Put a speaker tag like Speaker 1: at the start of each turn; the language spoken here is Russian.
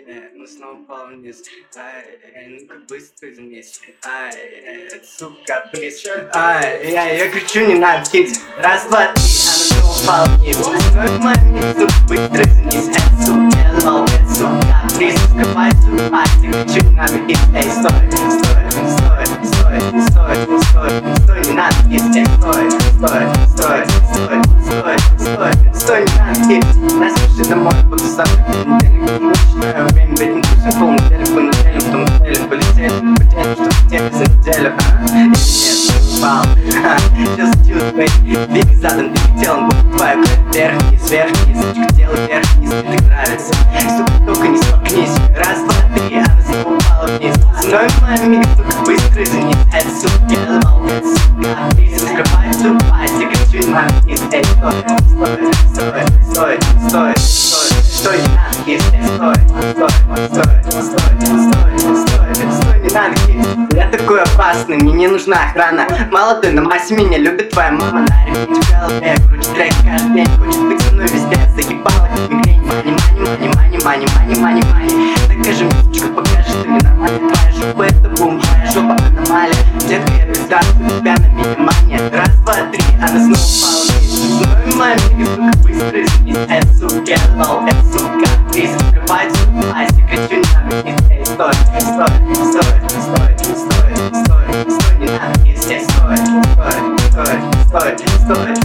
Speaker 1: мы снова упал вниз. Ну как быстро вниз. Сука, близ. Я ее кричу, не надо хить. Раз, два, три, она снова упала вниз. Ой, маме, сука, быстро вниз. Сука, лол, сука, близ. Скрывай, сука, я кричу, не надо хить. Эй, стой, стой, стой, стой, стой, стой, стой, не надо хить. Эй, стой, стой, стой, стой, стой, стой, стой, не надо хить. Нас слушай домой, буду сам как понедельник. Начинаю время, ведь не пусть полный телефон, неделю, в том цель полетели, потеряли, что хотели за неделю. Или нет, не упал. Just чувствуй, двигай задом, двигай телом, будто твоя кровь вверх-вниз, вверх-вниз, сучка тело вверх-вниз, тебе так нравится. Сука, только не столкнись. Раз, два, три, она снова упала вниз. Со мной моя мига, сука, быстро извинись. Это сука, лол, это сука, близ. Скрывай, ступай, я кричу, не надо вниз. Эй, стой, стой, стой, стой, стой, стой, стой, не надо вниз. Эй, стой, стой, стой, стой, стой, стой, стой, не надо вниз. Я такой опасный, мне не нужна охрана. Мало ты на массе, меня любит твоя мама. На ремень в голове, крутит трек каждый день. Хочет быть со мной везде, загибала как мигрень. Мани, мани, мани, мани, мани, мани, мани, мани. Докажи мне, сучка, покажи, что не нормально. Твоя жопа это бум, твоя жопа аномалия. Детка, я пизда, у тебя на минимане. Раз, два, три, она снова упала вниз. Ну и моя мига, сука, быстро извинись. Это сука, лол, это сука, близ. Скрывай, ступай, я кричу, не надо вниз. Эй, стой, стой, стой, стой, стой, стой, стой, не надо вниз. Эй, стой, стой, стой, стой, стой.